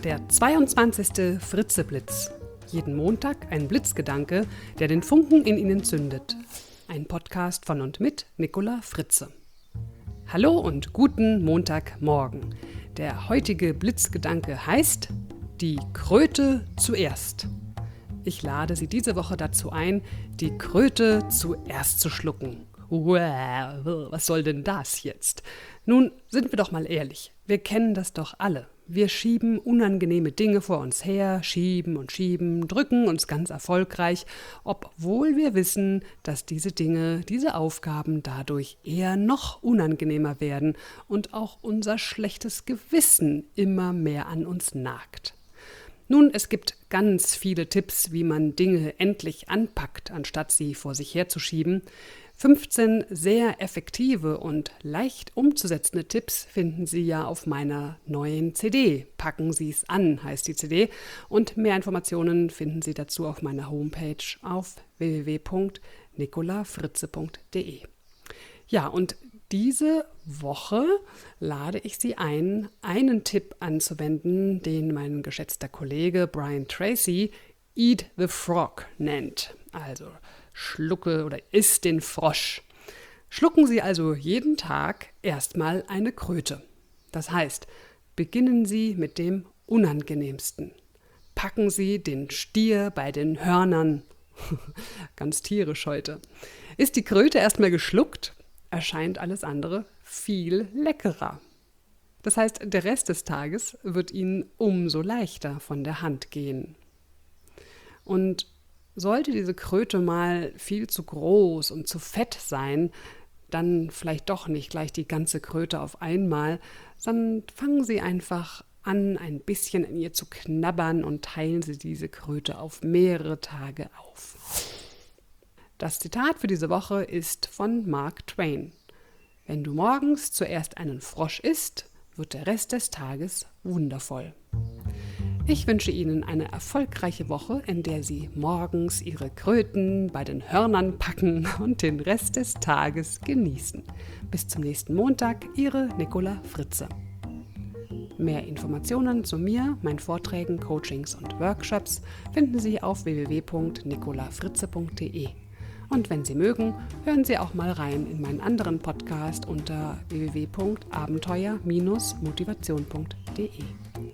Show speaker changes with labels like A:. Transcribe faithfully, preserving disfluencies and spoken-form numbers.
A: der zweiundzwanzigste Fritze-Blitz. Jeden Montag ein Blitzgedanke, der den Funken in Ihnen zündet. Ein Podcast von und mit Nicola Fritze. Hallo und guten Montagmorgen. Der heutige Blitzgedanke heißt: Die Kröte zuerst. Ich lade Sie diese Woche dazu ein, die Kröte zuerst zu schlucken. Was soll denn das jetzt? Nun, sind wir doch mal ehrlich, wir kennen das doch alle. Wir schieben unangenehme Dinge vor uns her, schieben und schieben, drücken uns ganz erfolgreich, obwohl wir wissen, dass diese Dinge, diese Aufgaben dadurch eher noch unangenehmer werden und auch unser schlechtes Gewissen immer mehr an uns nagt. Nun, es gibt ganz viele Tipps, wie man Dinge endlich anpackt, anstatt sie vor sich herzuschieben. fünfzehn sehr effektive und leicht umzusetzende Tipps finden Sie ja auf meiner neuen C D. Packen Sie es an, heißt die C D. Und mehr Informationen finden Sie dazu auf meiner Homepage auf w w w punkt nicola fritze punkt d e. Ja, und diese Woche lade ich Sie ein, einen Tipp anzuwenden, den mein geschätzter Kollege Brian Tracy Eat the Frog nennt. Also schlucke oder iss den Frosch. Schlucken Sie also jeden Tag erstmal eine Kröte. Das heißt, beginnen Sie mit dem Unangenehmsten. Packen Sie den Stier bei den Hörnern. Ganz tierisch heute. Ist die Kröte erstmal geschluckt, erscheint alles andere viel leckerer. Das heißt, der Rest des Tages wird Ihnen umso leichter von der Hand gehen. Und sollte diese Kröte mal viel zu groß und zu fett sein, dann vielleicht doch nicht gleich die ganze Kröte auf einmal, sondern fangen Sie einfach an, ein bisschen an ihr zu knabbern und teilen Sie diese Kröte auf mehrere Tage auf. Das Zitat für diese Woche ist von Mark Twain. Wenn du morgens zuerst einen Frosch isst, wird der Rest des Tages wundervoll. Ich wünsche Ihnen eine erfolgreiche Woche, in der Sie morgens Ihre Kröten bei den Hörnern packen und den Rest des Tages genießen. Bis zum nächsten Montag, Ihre Nicola Fritze. Mehr Informationen zu mir, meinen Vorträgen, Coachings und Workshops finden Sie auf w w w punkt nicola fritze punkt d e. Und wenn Sie mögen, hören Sie auch mal rein in meinen anderen Podcast unter w w w punkt abenteuer Bindestrich motivation punkt d e.